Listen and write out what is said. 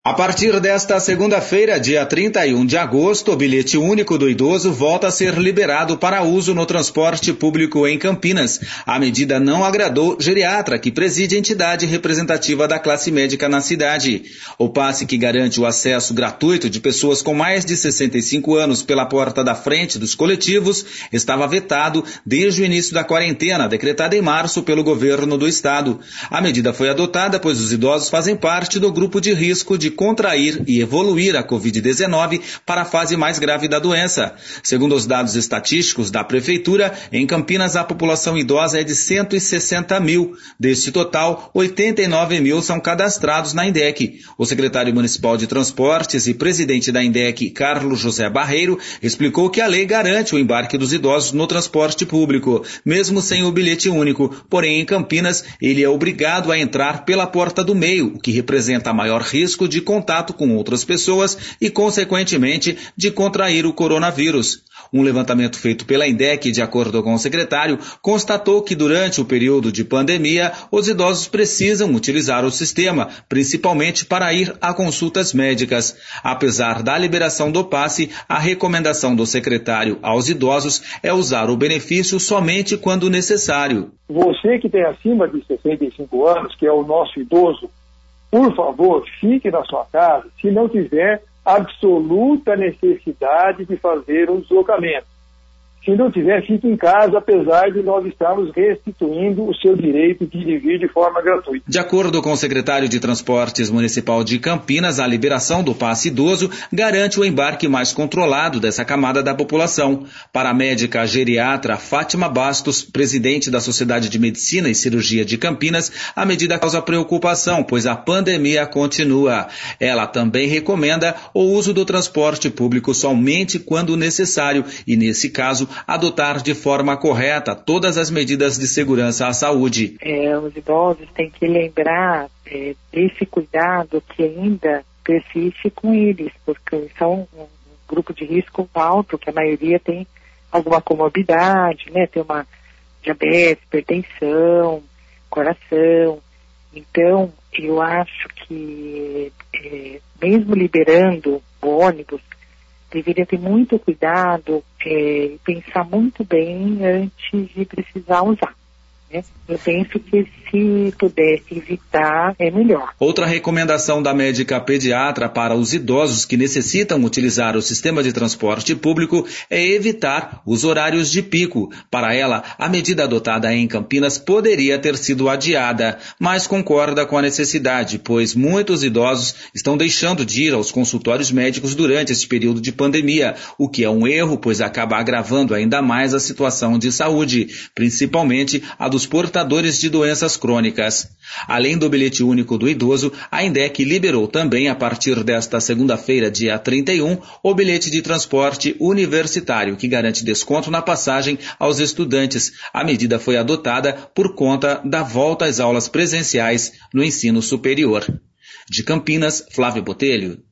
A partir desta segunda-feira, dia 31 de agosto, o bilhete único do idoso volta a ser liberado para uso no transporte público em Campinas. A medida não agradou geriatra, que preside a entidade representativa da classe médica na cidade. O passe, que garante o acesso gratuito de pessoas com mais de 65 anos pela porta da frente dos coletivos, estava vetado desde o início da quarentena, decretada em março pelo governo do estado. A medida foi adotada pois os idosos fazem parte do grupo de risco de contrair e evoluir a Covid-19 para a fase mais grave da doença. Segundo os dados estatísticos da Prefeitura, em Campinas a população idosa é de 160 mil. Deste total, 89 mil são cadastrados na INDEC. O secretário municipal de Transportes e presidente da INDEC, Carlos José Barreiro, explicou que a lei garante o embarque dos idosos no transporte público, mesmo sem o bilhete único. Porém, em Campinas, ele é obrigado a entrar pela porta do meio, o que representa maior risco de contato com outras pessoas e, consequentemente, de contrair o coronavírus. Um levantamento feito pela INDEC, de acordo com o secretário, constatou que durante o período de pandemia, os idosos precisam utilizar o sistema, principalmente para ir a consultas médicas. Apesar da liberação do passe, a recomendação do secretário aos idosos é usar o benefício somente quando necessário. Você que tem acima de 65 anos, que é o nosso idoso, por favor, fique na sua casa se não tiver absoluta necessidade de fazer um deslocamento. Se não tiver, fique em casa, apesar de nós estarmos restituindo o seu direito de ir de forma gratuita. De acordo com o secretário de Transportes Municipal de Campinas, a liberação do passe idoso garante o embarque mais controlado dessa camada da população. Para a médica geriatra Fátima Bastos, presidente da Sociedade de Medicina e Cirurgia de Campinas, a medida causa preocupação, pois a pandemia continua. Ela também recomenda o uso do transporte público somente quando necessário e, nesse caso, adotar de forma correta todas as medidas de segurança à saúde. Os idosos têm que lembrar desse cuidado que ainda persiste com eles, porque são um grupo de risco alto, que a maioria tem alguma comorbidade, né? Tem uma diabetes, hipertensão, coração. Então, eu acho que mesmo liberando o ônibus, deveria ter muito cuidado e pensar muito bem antes de precisar usar. Eu penso que se pudesse evitar, é melhor. Outra recomendação da médica pediatra para os idosos que necessitam utilizar o sistema de transporte público é evitar os horários de pico. Para ela, a medida adotada em Campinas poderia ter sido adiada, mas concorda com a necessidade, pois muitos idosos estão deixando de ir aos consultórios médicos durante esse período de pandemia, o que é um erro, pois acaba agravando ainda mais a situação de saúde, principalmente a dos portadores de doenças crônicas. Além do bilhete único do idoso, a INDEC liberou também, a partir desta segunda-feira, dia 31, o bilhete de transporte universitário, que garante desconto na passagem aos estudantes. A medida foi adotada por conta da volta às aulas presenciais no ensino superior. De Campinas, Flávio Botelho.